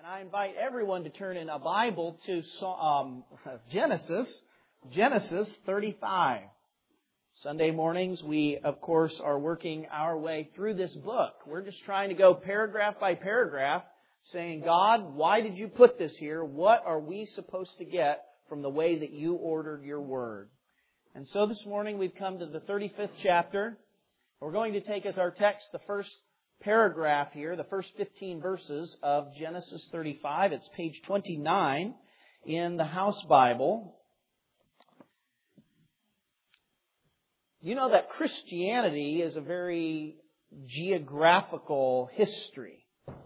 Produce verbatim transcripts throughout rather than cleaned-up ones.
I invite everyone to turn in a Bible to um, Genesis, Genesis thirty-five. Sunday mornings, we, of course, are working our way through this book. We're just trying to go paragraph by paragraph, saying, God, why did you put this here? What are we supposed to get from the way that you ordered your Word? And so this morning we've come to the thirty-fifth chapter. We're going to take as our text the first paragraph here, the first fifteen verses of Genesis thirty-five. It's page twenty-nine in the House Bible. You know that Christianity is a very geographical history.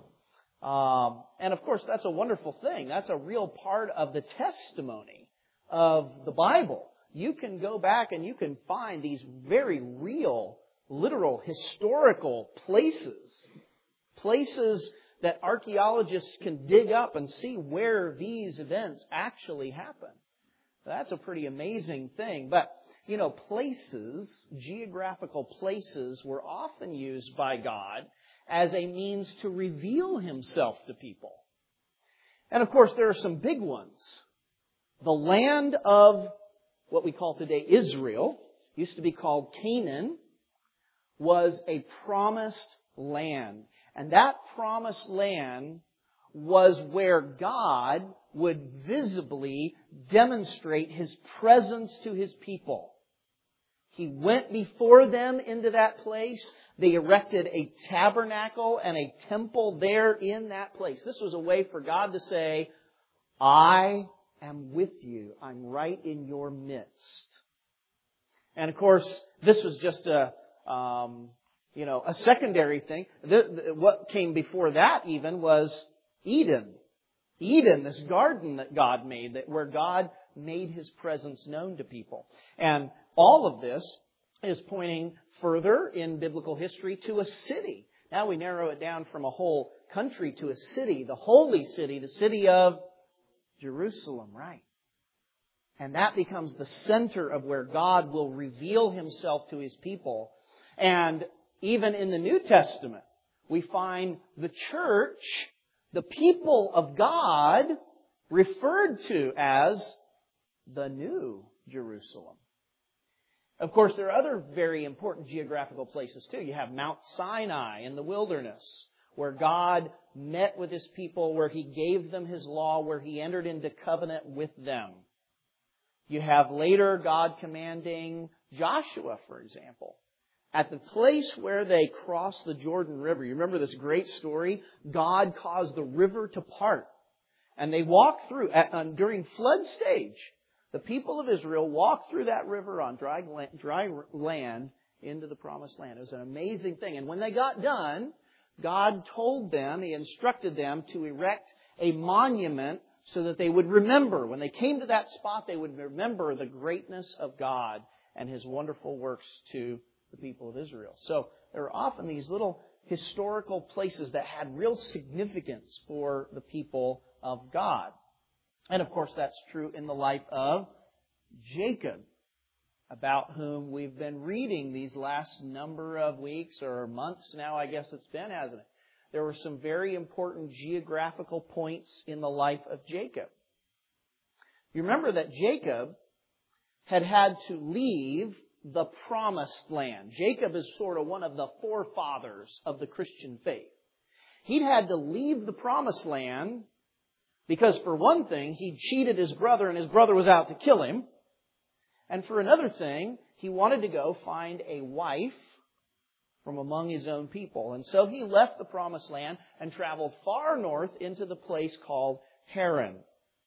Um, and of course, that's a wonderful thing. That's a real part of the testimony of the Bible. You can go back and you can find these very real, literal, historical places. Places that archaeologists can dig up and see where these events actually happen. That's a pretty amazing thing. But You know, places, geographical places, were often used by God as a means to reveal Himself to people. And of course, there are some big ones. The land of what we call today Israel, used to be called Canaan, was a promised land. And that promised land was where God would visibly demonstrate His presence to His people. He went before them into that place. They erected a tabernacle and a temple there in that place. This was a way for God to say, I am with you. I'm right in your midst. And of course, this was just a, um, you know, a secondary thing. The, the, what came before that even was Eden. Eden, this garden that God made, that where God made His presence known to people. And all of this is pointing further in biblical history to a city. Now we narrow it down from a whole country to a city, the holy city, the city of Jerusalem, right? And that becomes the center of where God will reveal Himself to His people. And even in the New Testament, we find the church, the people of God, referred to as the New Jerusalem. Of course, there are other very important geographical places too. You have Mount Sinai in the wilderness, where God met with His people, where He gave them His law, where He entered into covenant with them. You have later God commanding Joshua, for example, at the place where they crossed the Jordan River. You remember this great story? God caused the river to part. And they walked through, at, uh, during flood stage, the people of Israel walked through that river on dry land, dry land into the promised land. It was an amazing thing. And when they got done, God told them, He instructed them to erect a monument so that they would remember. When they came to that spot, they would remember the greatness of God and His wonderful works to the people of Israel. So there are often these little historical places that had real significance for the people of God. And of course, that's true in the life of Jacob, about whom we've been reading these last number of weeks or months now, I guess it's been, hasn't it? There were some very important geographical points in the life of Jacob. You remember that Jacob had had to leave the promised land. Jacob is sort of one of the forefathers of the Christian faith. He'd had to leave the promised land because, for one thing, he cheated his brother and his brother was out to kill him. And for another thing, he wanted to go find a wife from among his own people. And so he left the promised land and traveled far north into the place called Haran.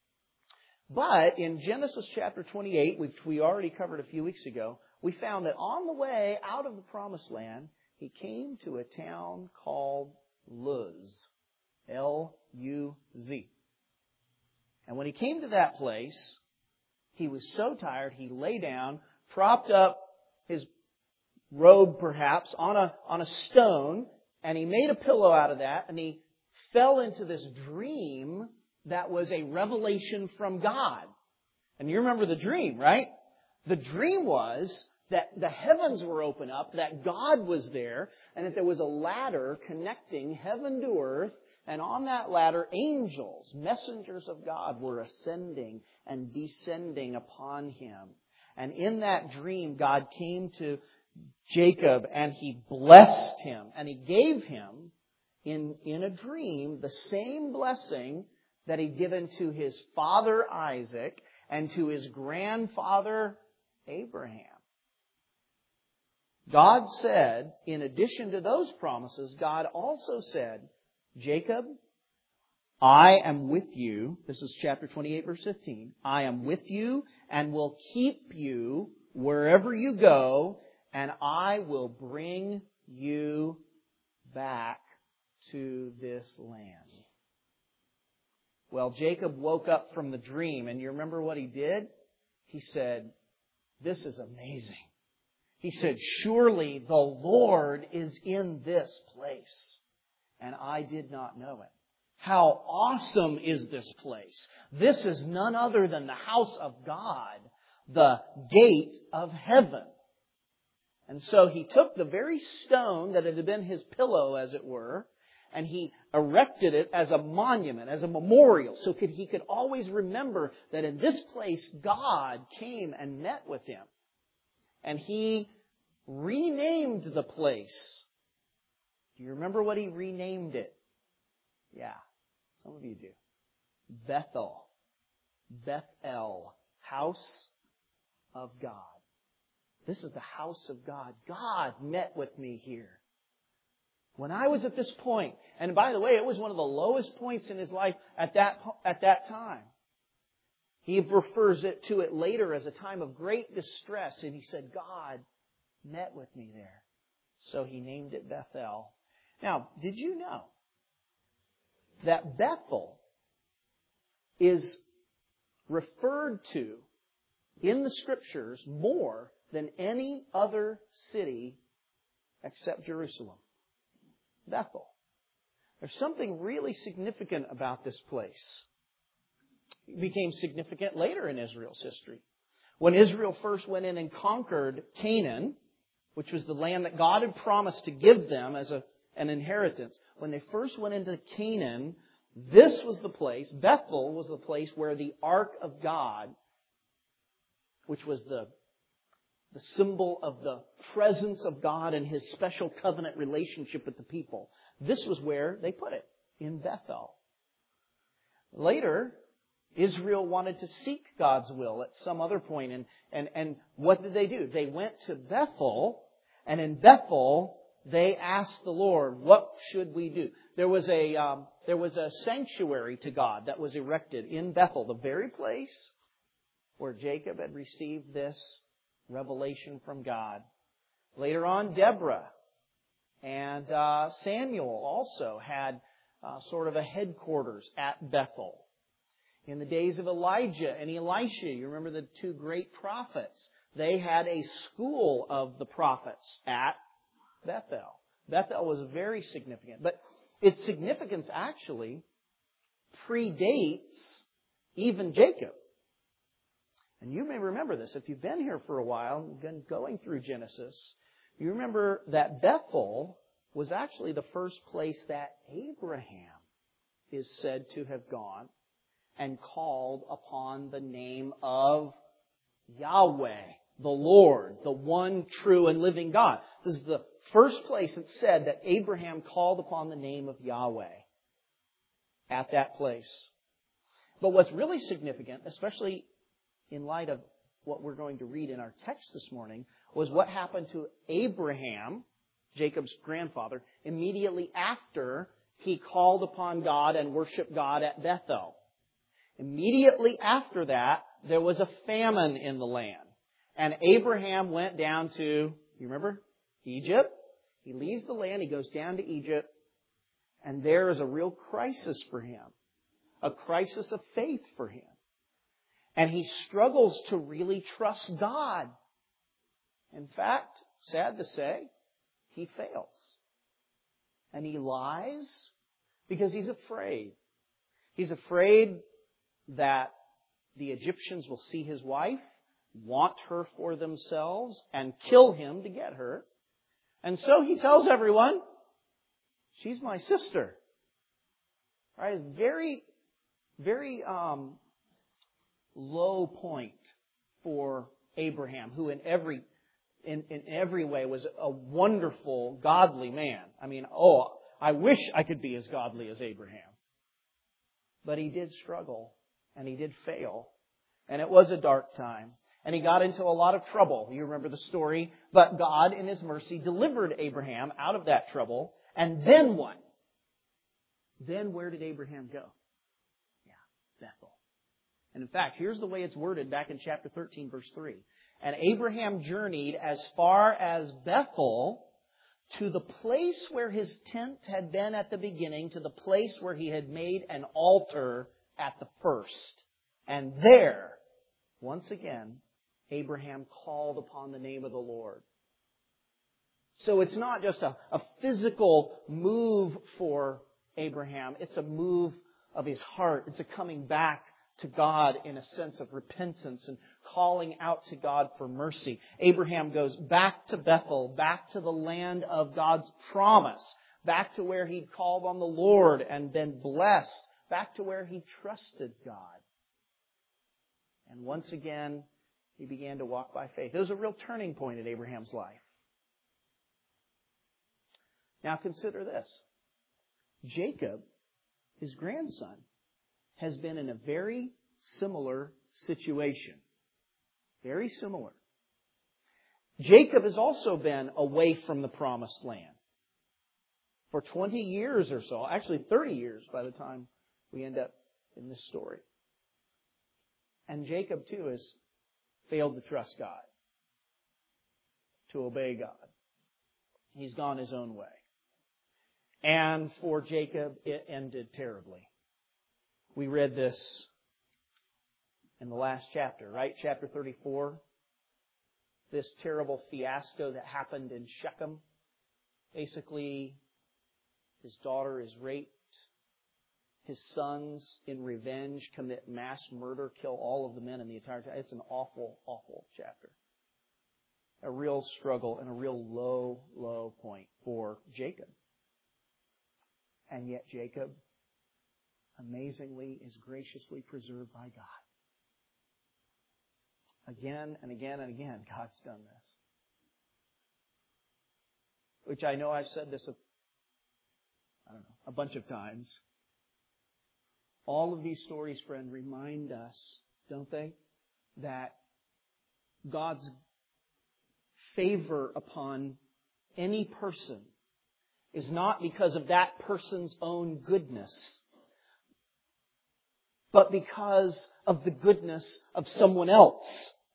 But in Genesis chapter twenty-eight, which we already covered a few weeks ago, we found that on the way out of the promised land, he came to a town called Luz. L U Z. And when he came to that place, he was so tired, he lay down, propped up his robe perhaps on a, on a stone, and he made a pillow out of that, and he fell into this dream that was a revelation from God. And you remember the dream, right? The dream was that the heavens were open up, that God was there, and that there was a ladder connecting heaven to earth, And on that ladder, angels, messengers of God, were ascending and descending upon him. And in that dream, God came to Jacob and He blessed him. And He gave him, in, in a dream, the same blessing that He'd given to his father Isaac and to his grandfather Abraham. God said, in addition to those promises, God also said, Jacob, I am with you. This is chapter twenty-eight, verse fifteen. I am with you and will keep you wherever you go, and I will bring you back to this land. Well, Jacob woke up from the dream, and you remember what he did? He said, this is amazing. He said, surely the Lord is in this place, and I did not know it. How awesome is this place? This is none other than the house of God, the gate of heaven. And so he took the very stone that had been his pillow, as it were, and he erected it as a monument, as a memorial, so could, he could always remember that in this place God came and met with him. And he renamed the place. Do you remember what he renamed it? Yeah, some of you do. Bethel. Bethel. House of God. This is the house of God. God met with me here. When I was at this point, and by the way, it was one of the lowest points in his life at that, at that time. He refers it to it later as a time of great distress, and he said, God met with me there. So he named it Bethel. Now, did you know that Bethel is referred to in the Scriptures more than any other city except Jerusalem? Bethel. There's something really significant about this place. It became significant later in Israel's history. When Israel first went in and conquered Canaan, which was the land that God had promised to give them as a, an inheritance. When they first went into Canaan, this was the place, Bethel was the place where the Ark of God, which was the, the symbol of the presence of God and His special covenant relationship with the people. This was where they put it, in Bethel. Later, Israel wanted to seek God's will at some other point. And, and, and what did they do? They went to Bethel, and in Bethel, they asked the Lord, what should we do? There was a, um, there was a sanctuary to God that was erected in Bethel, the very place where Jacob had received this revelation from God. Later on, Deborah and uh, Samuel also had uh, sort of a headquarters at Bethel. In the days of Elijah and Elisha, you remember the two great prophets, they had a school of the prophets at Bethel. Bethel was very significant. But its significance actually predates even Jacob. And you may remember this. If you've been here for a while, you've been going through Genesis, you remember that Bethel was actually the first place that Abraham is said to have gone and called upon the name of Yahweh, the Lord, the one true and living God. This is the first place it's said that Abraham called upon the name of Yahweh at that place. But what's really significant, especially in light of what we're going to read in our text this morning, was what happened to Abraham, Jacob's grandfather, immediately after he called upon God and worshiped God at Bethel. Immediately after that, there was a famine in the land. And Abraham went down to, you remember, Egypt. He leaves the land, he goes down to Egypt, and there is a real crisis for him. A crisis of faith for him. And he struggles to really trust God. In fact, sad to say, he fails. And he lies because he's afraid. He's afraid that the Egyptians will see his wife, want her for themselves, and kill him to get her. And so he tells everyone, she's my sister. Right? Very, very um, low point for Abraham, who in every in, in every way was a wonderful, godly man. I mean, oh, I wish I could be as godly as Abraham. But he did struggle, and he did fail. And it was a dark time. And he got into a lot of trouble. You remember the story. But God, in His mercy, delivered Abraham out of that trouble. And then what? Then where did Abraham go? Yeah, Bethel. And in fact, here's the way it's worded back in chapter thirteen, verse three. And Abraham journeyed as far as Bethel, to the place where his tent had been at the beginning, to the place where he had made an altar at the first. And there, once again, Abraham called upon the name of the Lord. So it's not just a, a physical move for Abraham. It's a move of his heart. It's a coming back to God in a sense of repentance and calling out to God for mercy. Abraham goes back to Bethel, back to the land of God's promise, back to where he'd called on the Lord and been blessed, back to where he trusted God. And once again, he began to walk by faith. It was a real turning point in Abraham's life. Now consider this. Jacob, his grandson, has been in a very similar situation. Very similar. Jacob has also been away from the promised land for twenty years or so. Actually, thirty years by the time we end up in this story. And Jacob, too, has failed to trust God, to obey God. He's gone his own way. And for Jacob, it ended terribly. We read this in the last chapter, right? Chapter thirty-four. This terrible fiasco that happened in Shechem. Basically, his daughter is raped. His sons, in revenge, commit mass murder, kill all of the men in the entire town. It's an awful, awful chapter. A real struggle and a real low, low point for Jacob. And yet Jacob, amazingly, is graciously preserved by God. Again and again and again, God's done this. Which I know I've said this a, I don't know, a bunch of times. All of these stories, friend, remind us, don't they, that God's favor upon any person is not because of that person's own goodness, but because of the goodness of someone else.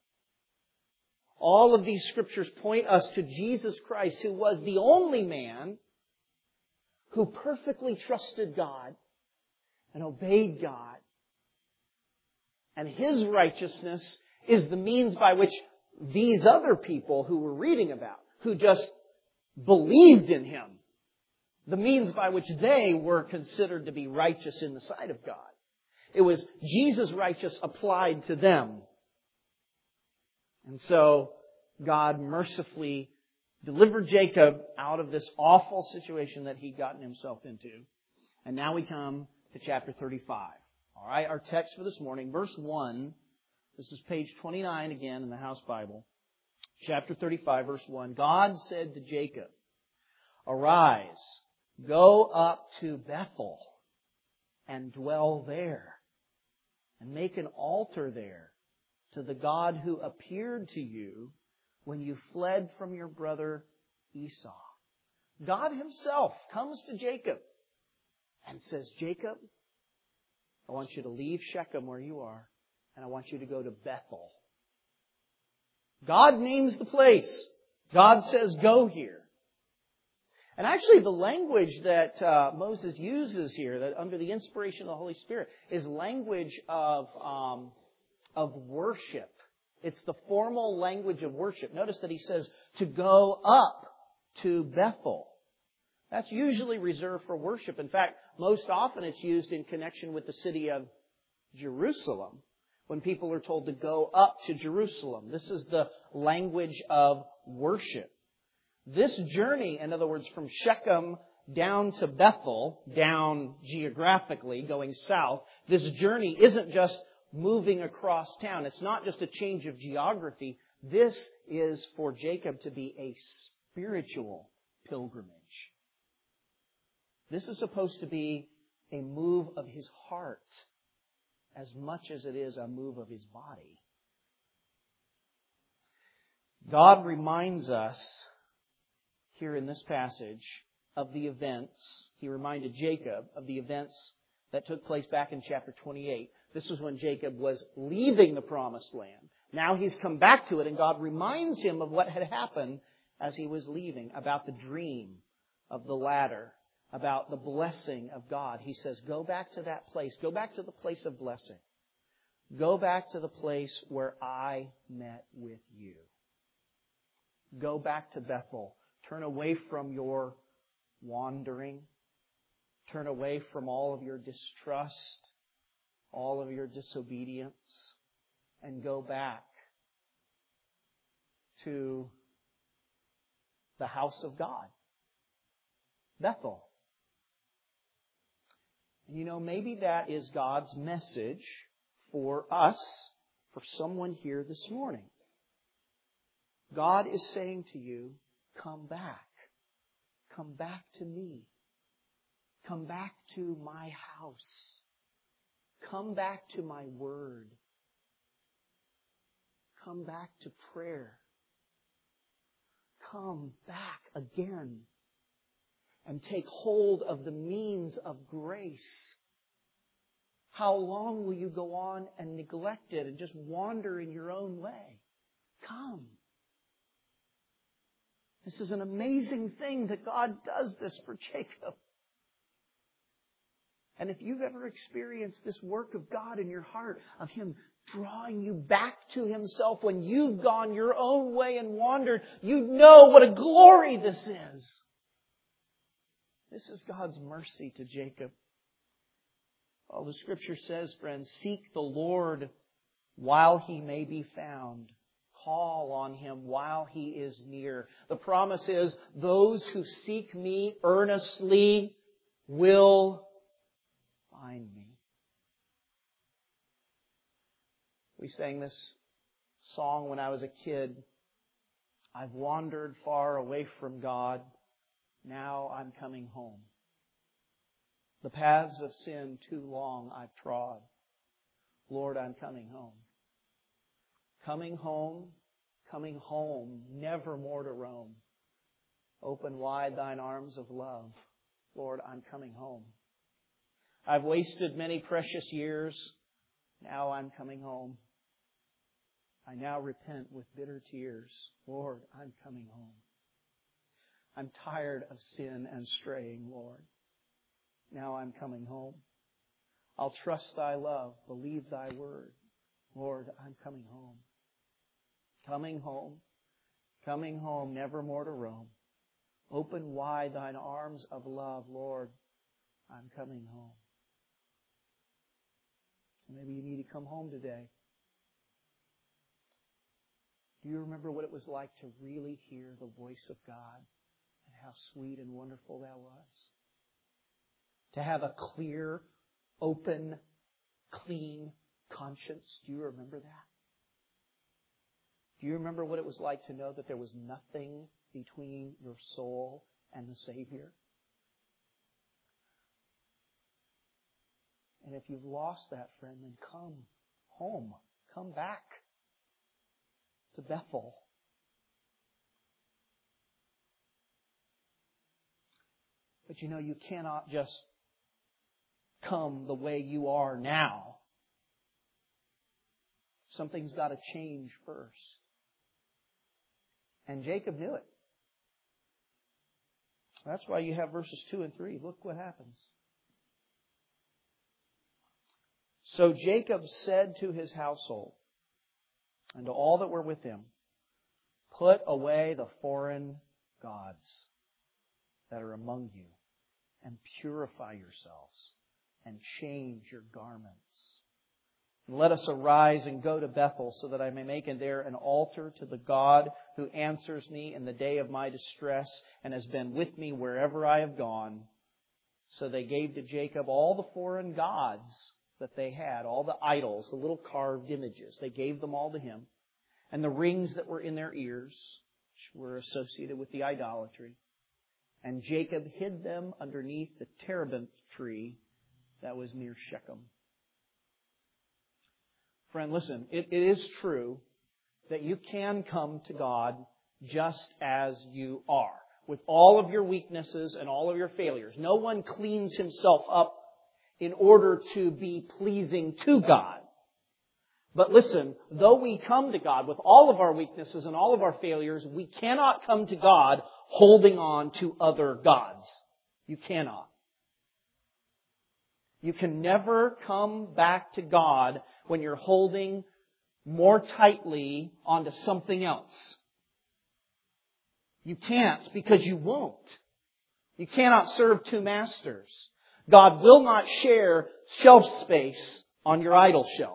All of these scriptures point us to Jesus Christ, who was the only man who perfectly trusted God and obeyed God. And His righteousness is the means by which these other people who we're reading about, who just believed in Him, the means by which they were considered to be righteous in the sight of God. It was Jesus' righteousness applied to them. And so God mercifully delivered Jacob out of this awful situation that he'd gotten himself into. And now we come to chapter thirty-five. All right, our text for this morning, verse one. This is page twenty-nine again in the House Bible. Chapter thirty-five, verse one. God said to Jacob, "Arise, go up to Bethel and dwell there, and make an altar there to the God who appeared to you when you fled from your brother Esau." God Himself comes to Jacob and says, "Jacob, I want you to leave Shechem where you are, and I want you to go to Bethel." God names the place. God says, "Go here." And actually the language that uh, Moses uses here, that under the inspiration of the Holy Spirit, is language of, um, of worship. It's the formal language of worship. Notice that he says to go up to Bethel. That's usually reserved for worship. In fact, most often it's used in connection with the city of Jerusalem, when people are told to go up to Jerusalem. This is the language of worship. This journey, in other words, from Shechem down to Bethel, down geographically, going south, this journey isn't just moving across town. It's not just a change of geography. This is for Jacob to be a spiritual pilgrimage. This is supposed to be a move of his heart as much as it is a move of his body. God reminds us here in this passage of the events. He reminded Jacob of the events that took place back in chapter twenty-eight. This was when Jacob was leaving the promised land. Now he's come back to it, and God reminds him of what had happened as he was leaving, about the dream of the ladder, about the blessing of God. He says, go back to that place. Go back to the place of blessing. Go back to the place where I met with you. Go back to Bethel. Turn away from your wandering. Turn away from all of your distrust, all of your disobedience, and go back to the house of God, Bethel. And you know, maybe that is God's message for us, for someone here this morning. God is saying to you, come back. Come back to me. Come back to my house. Come back to my word. Come back to prayer. Come back again and take hold of the means of grace. How long will you go on and neglect it and just wander in your own way? Come. This is an amazing thing that God does this for Jacob. And if you've ever experienced this work of God in your heart, of Him drawing you back to Himself when you've gone your own way and wandered, you know what a glory this is. This is God's mercy to Jacob. Well, the Scripture says, friends, seek the Lord while He may be found. Call on Him while He is near. The promise is, those who seek me earnestly will find me. We sang this song when I was a kid. I've wandered far away from God. Now I'm coming home. The paths of sin too long I've trod. Lord, I'm coming home. Coming home, coming home, never more to roam. Open wide thine arms of love. Lord, I'm coming home. I've wasted many precious years. Now I'm coming home. I now repent with bitter tears. Lord, I'm coming home. I'm tired of sin and straying, Lord. Now I'm coming home. I'll trust Thy love, believe Thy word. Lord, I'm coming home. Coming home, coming home, never more to roam. Open wide Thine arms of love, Lord, I'm coming home. So maybe you need to come home today. Do you remember what it was like to really hear the voice of God and how sweet and wonderful that was? To have a clear, open, clean conscience. Do you remember that? Do you remember what it was like to know that there was nothing between your soul and the Savior? And if you've lost that, friend, then come home. Come back to Bethel. But you know, you cannot just come the way you are now. Something's got to change first. And Jacob knew it. That's why you have verses two and three. Look what happens. So Jacob said to his household and to all that were with him, put away the foreign gods that are among you and purify yourselves and change your garments. Let us arise and go to Bethel so that I may make there an altar to the God who answers me in the day of my distress and has been with me wherever I have gone. So they gave to Jacob all the foreign gods that they had, all the idols, the little carved images. They gave them all to him. And the rings that were in their ears, which were associated with the idolatry. And Jacob hid them underneath the terebinth tree that was near Shechem. Friend, listen, it, it is true that you can come to God just as you are, with all of your weaknesses and all of your failures. No one cleans himself up in order to be pleasing to God. But listen, though we come to God with all of our weaknesses and all of our failures, we cannot come to God holding on to other gods. You cannot. You can never come back to God when you're holding more tightly onto something else. You can't, because you won't. You cannot serve two masters. God will not share shelf space on your idol shelf.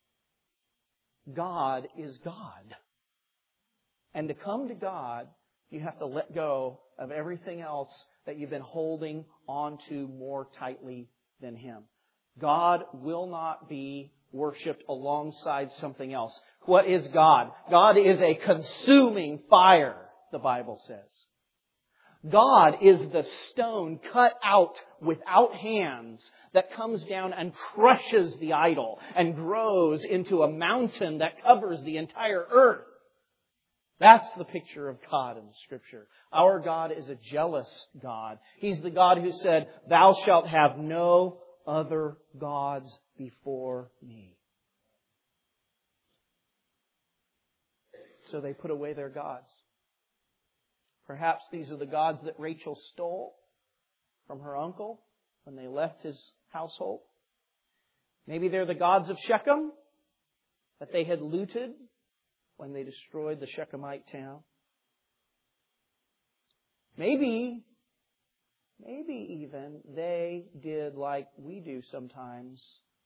God is God. And to come to God, you have to let go of everything else that you've been holding onto more tightly than Him. God will not be worshipped alongside something else. What is God? God is a consuming fire, the Bible says. God is the stone cut out without hands that comes down and crushes the idol and grows into a mountain that covers the entire earth. That's the picture of God in the Scripture. Our God is a jealous God. He's the God who said, "Thou shalt have no other gods before me." So they put away their gods. Perhaps these are the gods that Rachel stole from her uncle when they left his household. Maybe they're the gods of Shechem that they had looted when they destroyed the Shechemite town. Maybe, maybe even they did like we do sometimes,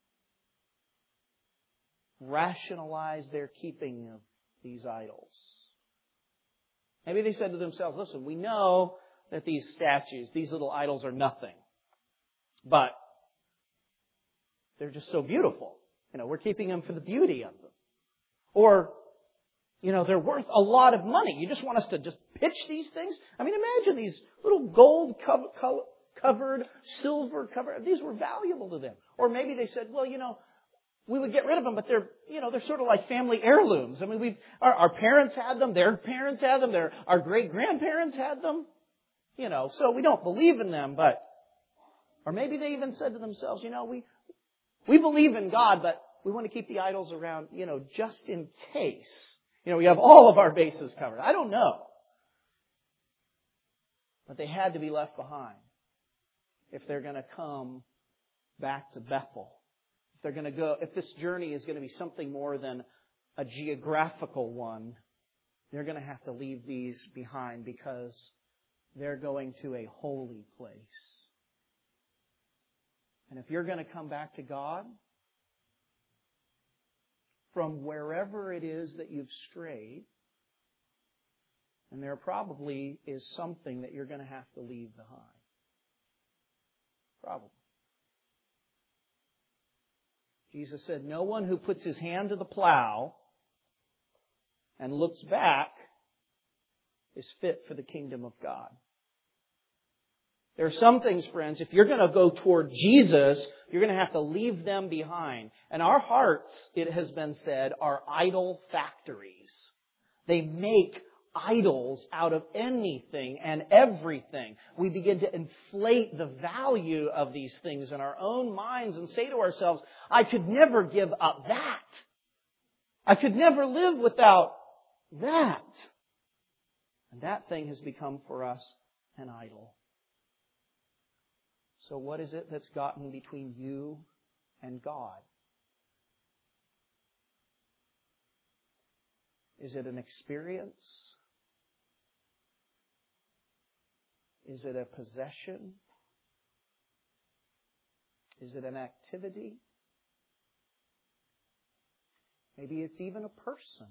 rationalize their keeping of these idols. Maybe they said to themselves, "Listen, we know that these statues, these little idols are nothing, but they're just so beautiful. You know, we're keeping them for the beauty of them." Or, you know, they're worth a lot of money. You just want us to just pitch these things? I mean, imagine these little gold covered, silver covered. These were valuable to them. Or maybe they said, "Well, you know, we would get rid of them, but they're, you know, they're sort of like family heirlooms. I mean, we've, our, our parents had them, their parents had them, their, our great-grandparents had them. You know, so we don't believe in them, but," or maybe they even said to themselves, "You know, we, we believe in God, but we want to keep the idols around, you know, just in case. You know, we have all of our bases covered." I don't know. But they had to be left behind if they're going to come back to Bethel. If they're going to go, if this journey is going to be something more than a geographical one, they're going to have to leave these behind because they're going to a holy place. And if you're going to come back to God, from wherever it is that you've strayed, and there probably is something that you're going to have to leave behind. Probably. Jesus said, "No one who puts his hand to the plow and looks back is fit for the kingdom of God." There are some things, friends, if you're going to go toward Jesus, you're going to have to leave them behind. And our hearts, it has been said, are idol factories. They make idols out of anything and everything. We begin to inflate the value of these things in our own minds and say to ourselves, "I could never give up that. I could never live without that." And that thing has become for us an idol. So what is it that's gotten between you and God? Is it an experience? Is it a possession? Is it an activity? Maybe it's even a person.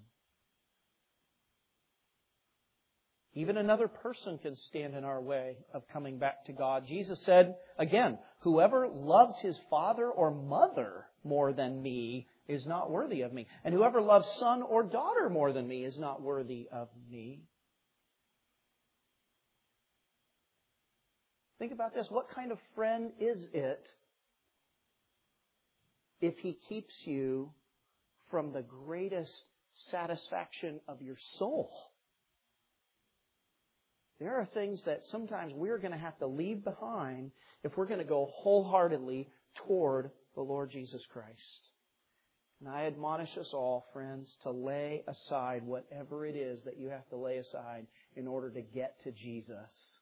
Even another person can stand in our way of coming back to God. Jesus said, again, whoever loves his father or mother more than me is not worthy of me. And whoever loves son or daughter more than me is not worthy of me. Think about this. What kind of friend is it if he keeps you from the greatest satisfaction of your soul? There are things that sometimes we're going to have to leave behind if we're going to go wholeheartedly toward the Lord Jesus Christ. And I admonish us all, friends, to lay aside whatever it is that you have to lay aside in order to get to Jesus.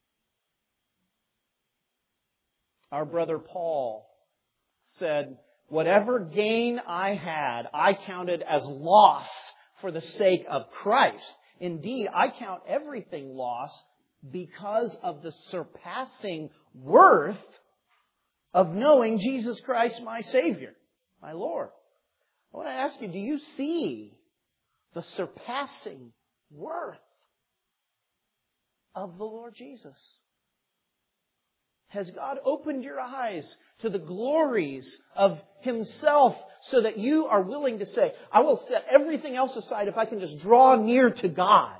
Our brother Paul said, whatever gain I had, I counted as loss for the sake of Christ. Indeed, I count everything loss because of the surpassing worth of knowing Jesus Christ, my Savior, my Lord. I want to ask you, do you see the surpassing worth of the Lord Jesus? Has God opened your eyes to the glories of Himself so that you are willing to say, I will set everything else aside if I can just draw near to God?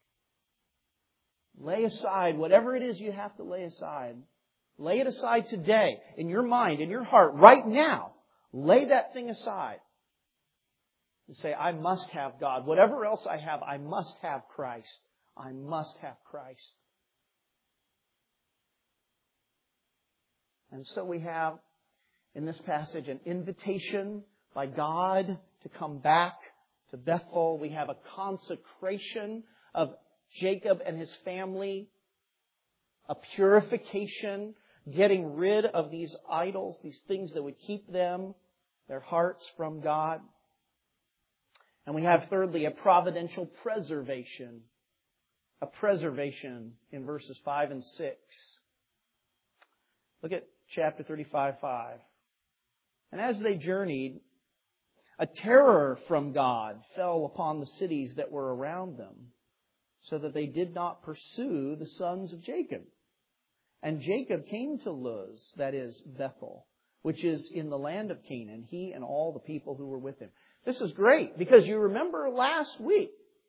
Lay aside whatever it is you have to lay aside. Lay it aside today, in your mind, in your heart, right now. Lay that thing aside. And say, I must have God. Whatever else I have, I must have Christ. I must have Christ. And so we have, in this passage, an invitation by God to come back to Bethel. We have a consecration of Jacob and his family, a purification, getting rid of these idols, these things that would keep them, their hearts from God. And we have, thirdly, a providential preservation. A preservation in verses five and six. Look at chapter thirty-five, five. And as they journeyed, a terror from God fell upon the cities that were around them, so that they did not pursue the sons of Jacob. And Jacob came to Luz, that is Bethel, which is in the land of Canaan, he and all the people who were with him. This is great, because you remember last week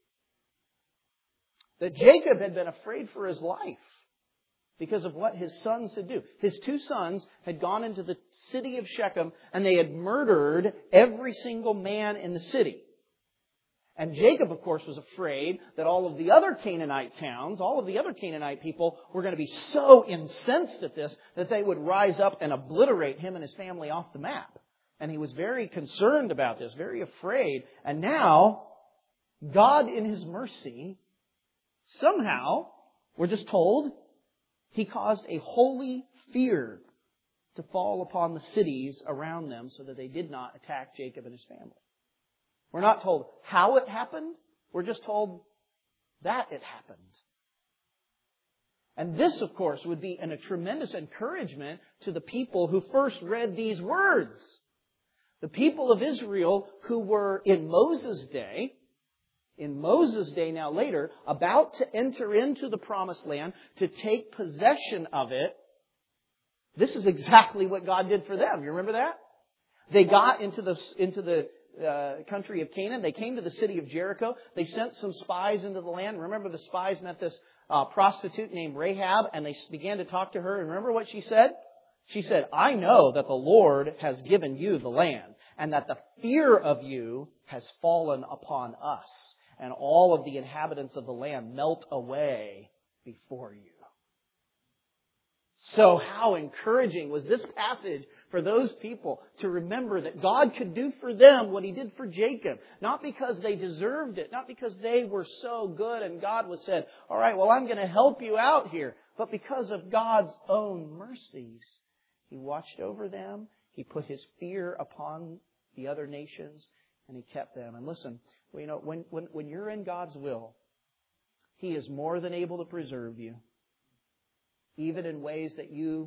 that Jacob had been afraid for his life because of what his sons had do. His two sons had gone into the city of Shechem and they had murdered every single man in the city. And Jacob, of course, was afraid that all of the other Canaanite towns, all of the other Canaanite people were going to be so incensed at this that they would rise up and obliterate him and his family off the map. And he was very concerned about this, very afraid. And now, God in His mercy, somehow, we're just told, He caused a holy fear to fall upon the cities around them so that they did not attack Jacob and his family. We're not told how it happened. We're just told that it happened. And this, of course, would be an, a tremendous encouragement to the people who first read these words. The people of Israel who were in Moses' day, in Moses' day now later, about to enter into the promised land, to take possession of it. This is exactly what God did for them. You remember that? They got into the, into the uh, country of Canaan. They came to the city of Jericho. They sent some spies into the land. Remember, the spies met this uh, prostitute named Rahab, and they began to talk to her. And remember what she said? She said, I know that the Lord has given you the land, and that the fear of you has fallen upon us, and all of the inhabitants of the land melt away before you. So how encouraging was this passage for those people to remember that God could do for them what He did for Jacob. Not because they deserved it, not because they were so good and God was said, all right, well, I'm going to help you out here. But because of God's own mercies, He watched over them. He put His fear upon the other nations, and He kept them. And listen, well, you know, when, when, when you're in God's will, He is more than able to preserve you, even in ways that you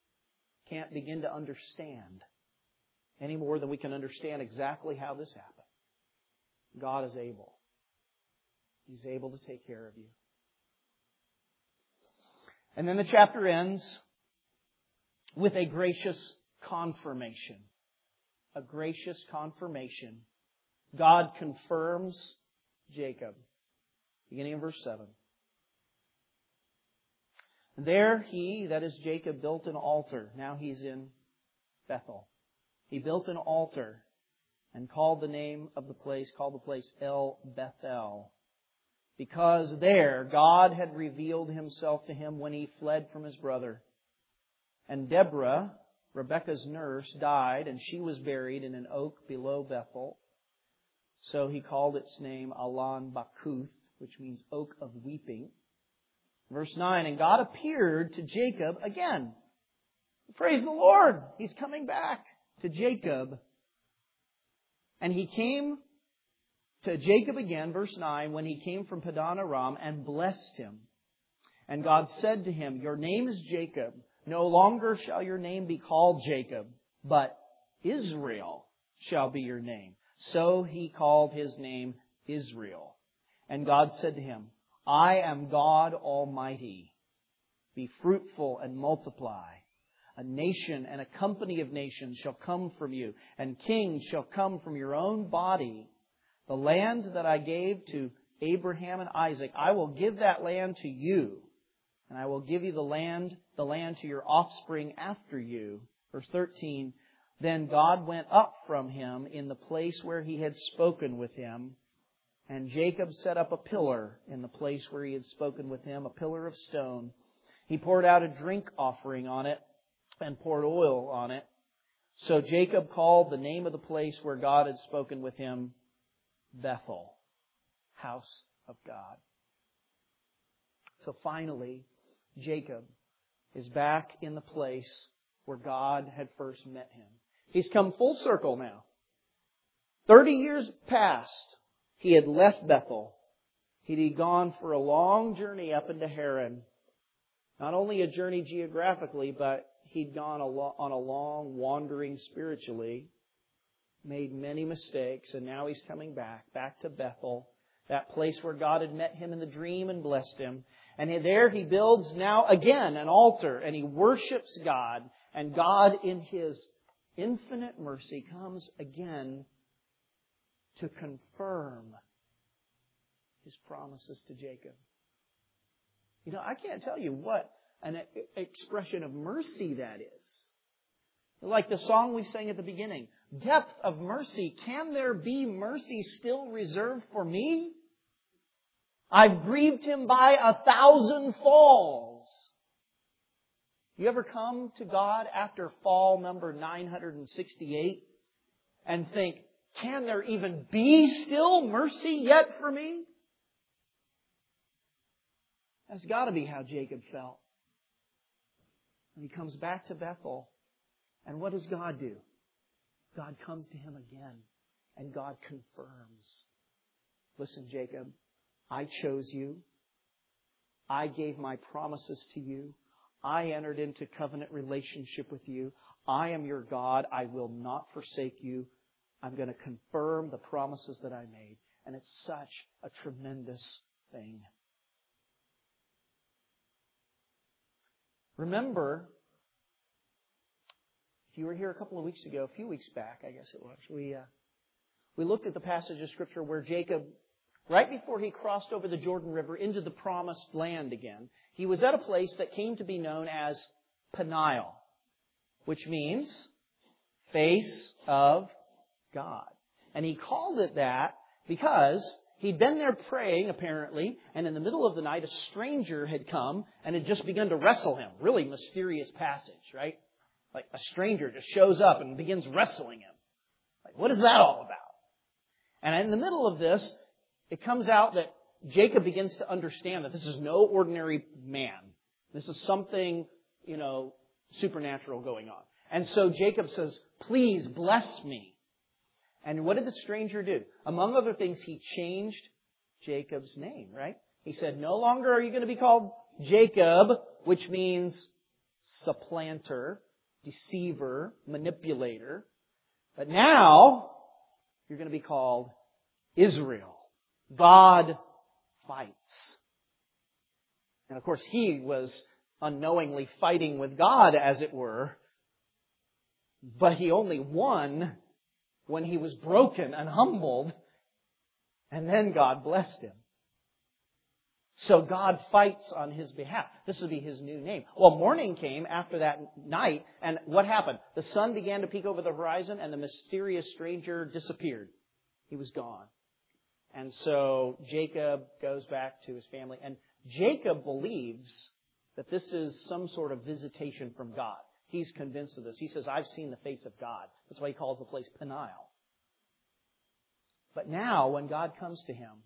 can't begin to understand, any more than we can understand exactly how this happened. God is able. He's able to take care of you. And then the chapter ends with a gracious confirmation. A gracious confirmation. God confirms Jacob. Beginning in verse seven. There he, that is Jacob, built an altar. Now he's in Bethel. He built an altar and called the name of the place, called the place El Bethel. Because there God had revealed Himself to him when he fled from his brother. And Deborah, Rebekah's nurse, died, and she was buried in an oak below Bethel. So he called its name Allon Bakuth, which means oak of weeping. Verse nine, and God appeared to Jacob again. Praise the Lord! He's coming back to Jacob. And he came to Jacob again, verse nine, when he came from Padan Aram and blessed him. And God said to him, your name is Jacob. No longer shall your name be called Jacob, but Israel shall be your name. So he called his name Israel. And God said to him, I am God Almighty. Be fruitful and multiply. A nation and a company of nations shall come from you, and kings shall come from your own body. The land that I gave to Abraham and Isaac, I will give that land to you, and I will give you the land, the land to your offspring after you. Verse thirteen, then God went up from him in the place where He had spoken with him, and Jacob set up a pillar in the place where He had spoken with him, a pillar of stone. He poured out a drink offering on it and poured oil on it. So Jacob called the name of the place where God had spoken with him Bethel, house of God. So finally, Jacob is back in the place where God had first met him. He's come full circle now. Thirty years past, he had left Bethel. He'd gone for a long journey up into Haran. Not only a journey geographically, but he'd gone on a long wandering spiritually, made many mistakes, and now he's coming back, back to Bethel, that place where God had met him in the dream and blessed him. And there he builds now again an altar, and he worships God. And God, in His infinite mercy, comes again to confirm His promises to Jacob. You know, I can't tell you what an expression of mercy that is. Like the song we sang at the beginning, depth of mercy. Can there be mercy still reserved for me? I've grieved Him by a thousand falls. You ever come to God after fall number nine hundred sixty-eight and think, can there even be still mercy yet for me? That's got to be how Jacob felt. And he comes back to Bethel. And what does God do? God comes to him again. And God confirms. Listen, Jacob, I chose you. I gave my promises to you. I entered into covenant relationship with you. I am your God. I will not forsake you. I'm going to confirm the promises that I made. And it's such a tremendous thing. Remember, if you were here a couple of weeks ago, a few weeks back, I guess it was, we uh, we looked at the passage of Scripture where Jacob, right before he crossed over the Jordan River into the promised land again, he was at a place that came to be known as Peniel, which means face of God. And he called it that because he'd been there praying, apparently, and in the middle of the night, a stranger had come and had just begun to wrestle him. Really mysterious passage, right? Like a stranger just shows up and begins wrestling him. Like, what is that all about? And in the middle of this, it comes out that Jacob begins to understand that this is no ordinary man. This is something, you know, supernatural going on. And so Jacob says, please bless me. And what did the stranger do? Among other things, he changed Jacob's name, right? He said, no longer are you going to be called Jacob, which means supplanter, deceiver, manipulator. But now, you're going to be called Israel. God fights. And of course, he was unknowingly fighting with God, as it were. But he only won when he was broken and humbled. And then God blessed him. So God fights on his behalf. This would be his new name. Well, morning came after that night, and what happened? The sun began to peek over the horizon, and the mysterious stranger disappeared. He was gone. And so Jacob goes back to his family, and Jacob believes that this is some sort of visitation from God. He's convinced of this. He says, I've seen the face of God. That's why he calls the place Peniel. But now, when God comes to him,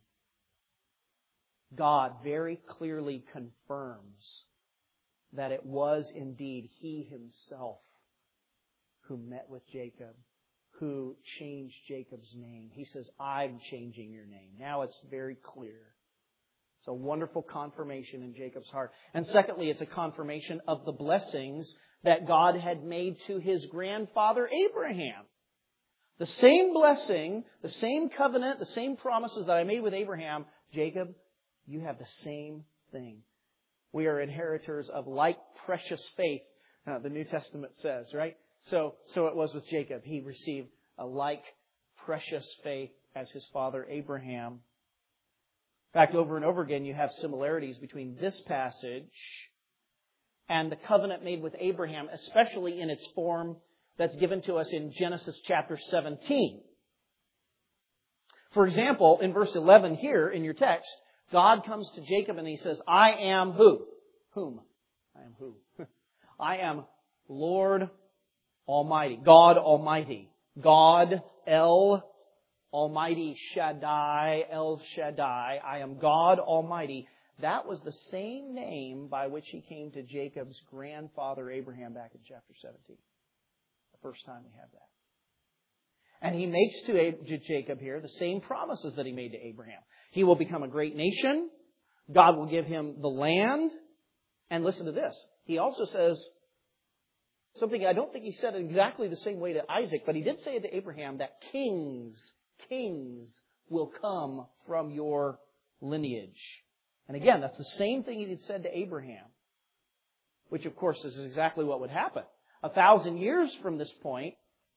God very clearly confirms that it was indeed He Himself who met with Jacob, who changed Jacob's name. He says, I'm changing your name. Now it's very clear. It's a wonderful confirmation in Jacob's heart. And secondly, it's a confirmation of the blessings that God had made to his grandfather Abraham. The same blessing, the same covenant, the same promises that I made with Abraham, Jacob, you have the same thing. We are inheritors of like precious faith, uh, the New Testament says, right? So, so it was with Jacob. He received a like precious faith as his father Abraham. In fact, over and over again, you have similarities between this passage and the covenant made with Abraham, especially in its form that's given to us in Genesis chapter seventeen. For example, in verse eleven here in your text, God comes to Jacob and He says, I am who? Whom? I am who? I am Lord Almighty. God Almighty. God El Almighty Shaddai, El Shaddai. I am God Almighty. That was the same name by which He came to Jacob's grandfather Abraham back in chapter seventeen. The first time we have that. And He makes to Jacob here the same promises that He made to Abraham. He will become a great nation. God will give him the land. And listen to this. He also says something I don't think He said exactly the same way to Isaac, but He did say to Abraham that kings, kings will come from your lineage. And again, that's the same thing He had said to Abraham, which of course is exactly what would happen. A thousand years from this point,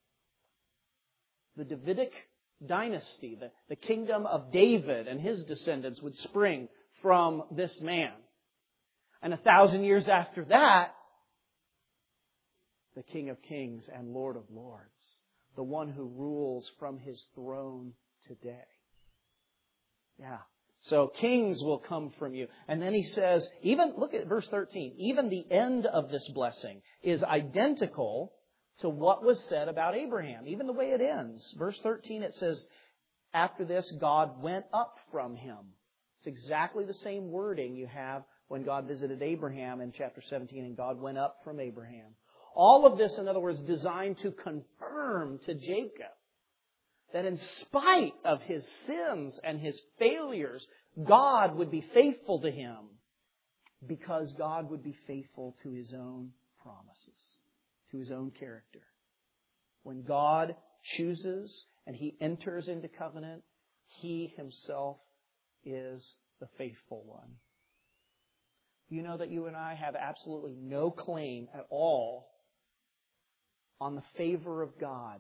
the Davidic dynasty, the, the kingdom of David and his descendants would spring from this man. And a thousand years after that, the King of Kings and Lord of Lords, the one who rules from His throne today. Yeah. So kings will come from you. And then He says, even, look at verse thirteen, even the end of this blessing is identical to what was said about Abraham. Even the way it ends. Verse thirteen, it says, after this, God went up from him. It's exactly the same wording you have when God visited Abraham in chapter seventeen, and God went up from Abraham. All of this, in other words, designed to confirm to Jacob that in spite of his sins and his failures, God would be faithful to him because God would be faithful to His own promises, to His own character. When God chooses and He enters into covenant, He Himself is the faithful one. You know that you and I have absolutely no claim at all on the favor of God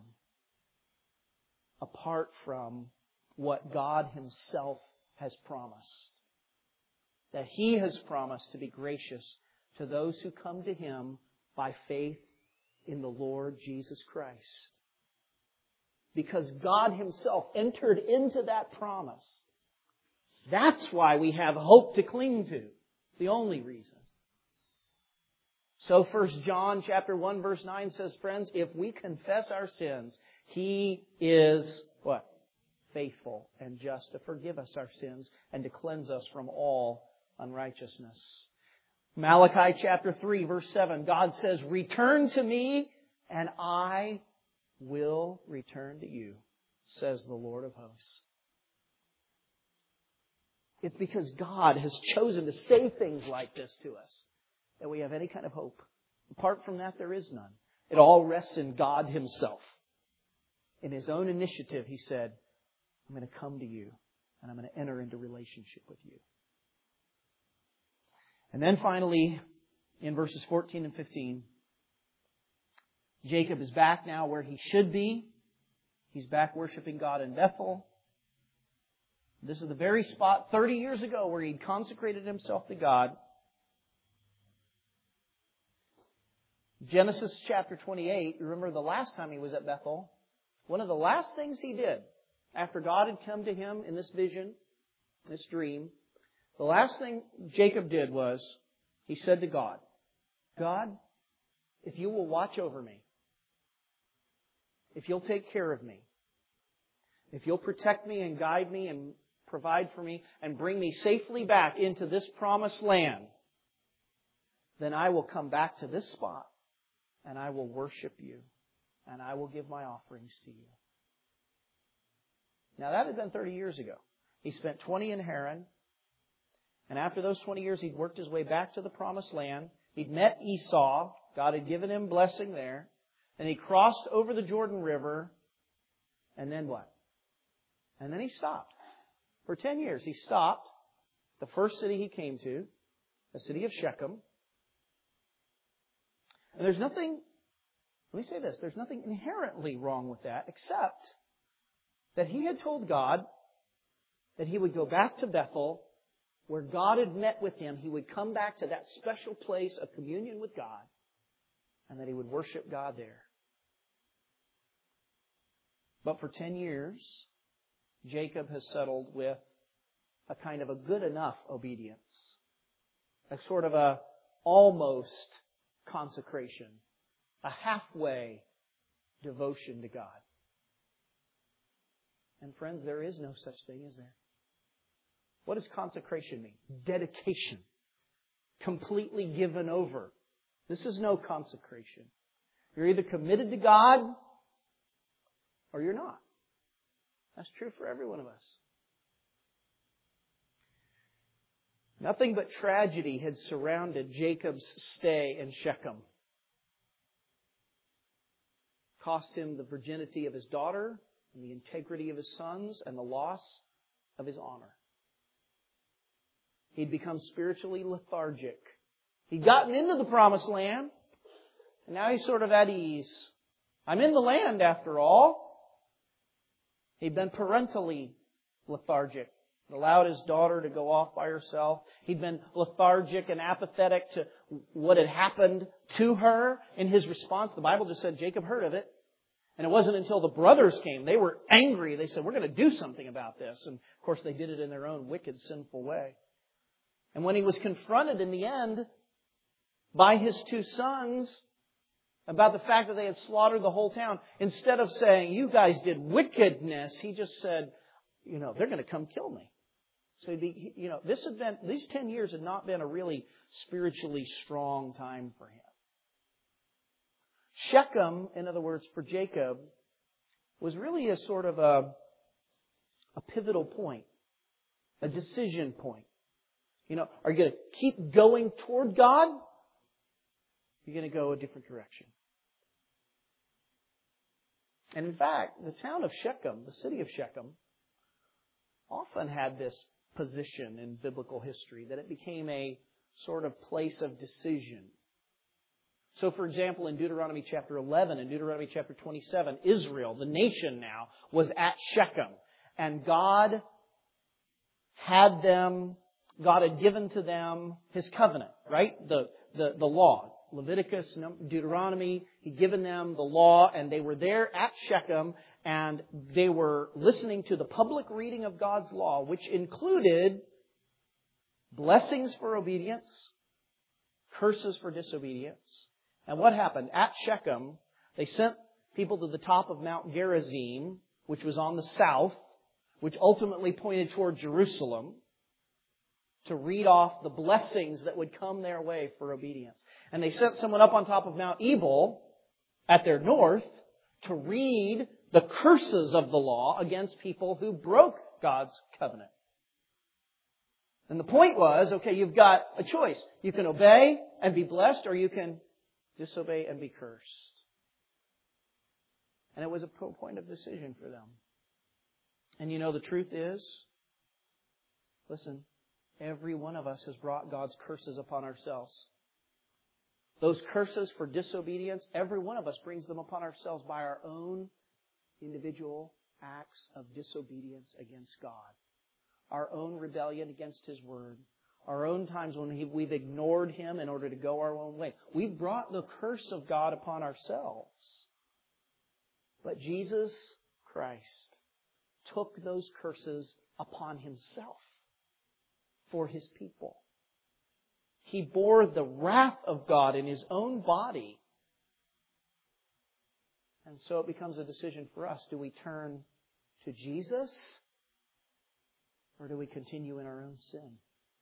apart from what God Himself has promised. That He has promised to be gracious to those who come to Him by faith in the Lord Jesus Christ. Because God Himself entered into that promise. That's why we have hope to cling to. It's the only reason. So First John chapter one verse nine says, friends, if we confess our sins, He is what? Faithful and just to forgive us our sins and to cleanse us from all unrighteousness. Malachi chapter three verse seven, God says, return to me and I will return to you, says the Lord of hosts. It's because God has chosen to say things like this to us that we have any kind of hope. Apart from that, there is none. It all rests in God Himself. In His own initiative, He said, I'm going to come to you and I'm going to enter into relationship with you. And then finally, in verses fourteen and fifteen, Jacob is back now where he should be. He's back worshiping God in Bethel. This is the very spot thirty years ago where he'd consecrated himself to God. Genesis chapter twenty-eight, remember the last time he was at Bethel, one of the last things he did after God had come to him in this vision, this dream, the last thing Jacob did was he said to God, God, if you will watch over me, if you'll take care of me, if you'll protect me and guide me and provide for me and bring me safely back into this promised land, then I will come back to this spot and I will worship you and I will give my offerings to you. Now that had been thirty years ago. He spent twenty in Haran, and after those twenty years he'd worked his way back to the promised land. He'd met Esau. God had given him blessing there. And he crossed over the Jordan River. And then what? And then he stopped. For ten years he stopped. The first city he came to, the city of Shechem. And there's nothing, let me say this, there's nothing inherently wrong with that except that he had told God that he would go back to Bethel where God had met with him. He would come back to that special place of communion with God and that he would worship God there. But for ten years, Jacob has settled with a kind of a good enough obedience. A sort of a almost consecration. A halfway devotion to God. And friends, there is no such thing, is there? What does consecration mean? Dedication. Completely given over. This is no consecration. You're either committed to God or you're not. That's true for every one of us. Nothing but tragedy had surrounded Jacob's stay in Shechem. Cost him the virginity of his daughter, and the integrity of his sons, and the loss of his honor. He'd become spiritually lethargic. He'd gotten into the promised land, and now he's sort of at ease. I'm in the land after all. He'd been parentally lethargic. Allowed his daughter to go off by herself. He'd been lethargic and apathetic to what had happened to her. In his response, the Bible just said Jacob heard of it. And it wasn't until the brothers came. They were angry. They said, we're going to do something about this. And of course they did it in their own wicked, sinful way. And when he was confronted in the end by his two sons about the fact that they had slaughtered the whole town, instead of saying, you guys did wickedness, he just said, you know, they're going to come kill me. So he'd be, you know, this had been, these ten years had not been a really spiritually strong time for him. Shechem, in other words, for Jacob, was really a sort of a, a pivotal point, a decision point. You know, are you going to keep going toward God? You're going to go a different direction. And in fact, the town of Shechem, the city of Shechem, often had this position in biblical history, that it became a sort of place of decision. So, for example, in Deuteronomy chapter eleven and Deuteronomy chapter twenty-seven, Israel, the nation now, was at Shechem. And God had them, God had given to them His covenant, right? The, the, the law. Leviticus, Deuteronomy, He'd given them the law, and they were there at Shechem, and they were listening to the public reading of God's law, which included blessings for obedience, curses for disobedience. And what happened? At Shechem, they sent people to the top of Mount Gerizim, which was on the south, which ultimately pointed toward Jerusalem, to read off the blessings that would come their way for obedience. And they sent someone up on top of Mount Ebal at their north to read the curses of the law against people who broke God's covenant. And the point was, okay, you've got a choice. You can obey and be blessed, or you can disobey and be cursed. And it was a point of decision for them. And you know the truth is, listen, every one of us has brought God's curses upon ourselves. Those curses for disobedience, every one of us brings them upon ourselves by our own individual acts of disobedience against God. Our own rebellion against His Word. Our own times when he, we've ignored Him in order to go our own way. We've brought the curse of God upon ourselves. But Jesus Christ took those curses upon Himself for His people. He bore the wrath of God in His own body. And so it becomes a decision for us. Do we turn to Jesus or do we continue in our own sin?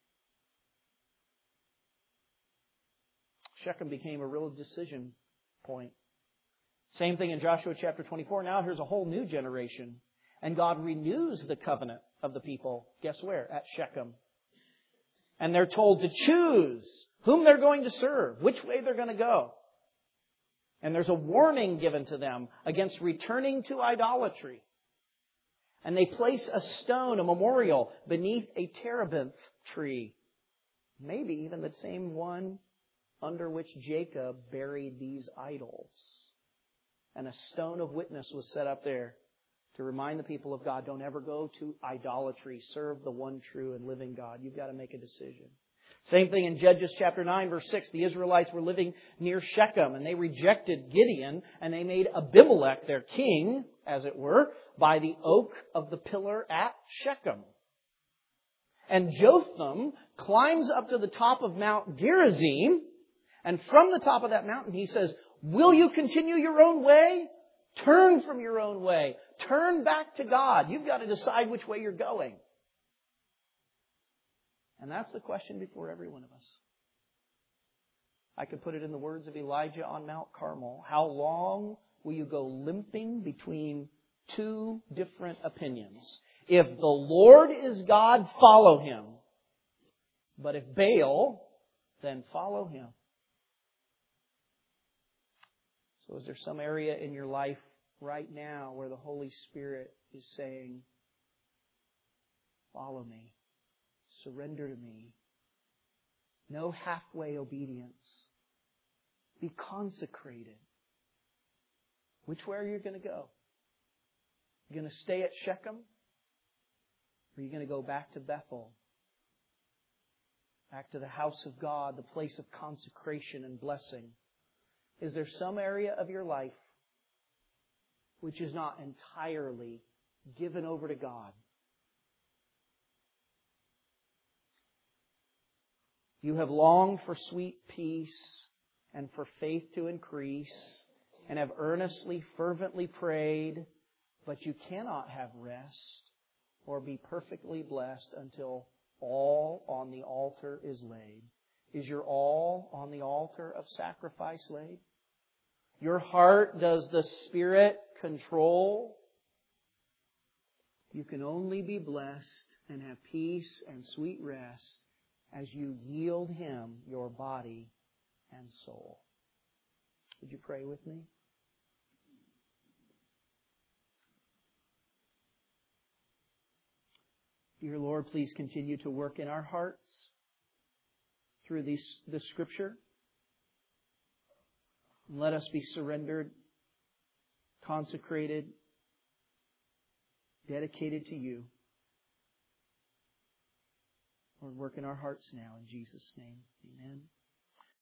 Shechem became a real decision point. Same thing in Joshua chapter twenty-four. Now here's a whole new generation. And God renews the covenant of the people. Guess where? At Shechem. And they're told to choose whom they're going to serve, which way they're going to go. And there's a warning given to them against returning to idolatry. And they place a stone, a memorial, beneath a terebinth tree. Maybe even the same one under which Jacob buried these idols. And a stone of witness was set up there to remind the people of God, don't ever go to idolatry. Serve the one true and living God. You've got to make a decision. Same thing in Judges chapter nine, verse six. The Israelites were living near Shechem, and they rejected Gideon, and they made Abimelech their king, as it were, by the oak of the pillar at Shechem. And Jotham climbs up to the top of Mount Gerizim, and from the top of that mountain he says, will you continue your own way? Turn from your own way. Turn back to God. You've got to decide which way you're going. And that's the question before every one of us. I could put it in the words of Elijah on Mount Carmel. How long will you go limping between two different opinions? If the Lord is God, follow Him. But if Baal, then follow him. So is there some area in your life right now where the Holy Spirit is saying, follow me, surrender to me, no halfway obedience, be consecrated? Which way are you going to go? You going to stay at Shechem? Or are you going to go back to Bethel? Back to the house of God, the place of consecration and blessing? Is there some area of your life which is not entirely given over to God? You have longed for sweet peace and for faith to increase and have earnestly, fervently prayed, but you cannot have rest or be perfectly blessed until all on the altar is laid. Is your all on the altar of sacrifice laid? Your heart, does the Spirit control? You can only be blessed and have peace and sweet rest as you yield Him your body and soul. Would you pray with me? Dear Lord, please continue to work in our hearts through these, this Scripture. And let us be surrendered, consecrated, dedicated to You. Lord, work in our hearts now in Jesus' name. Amen.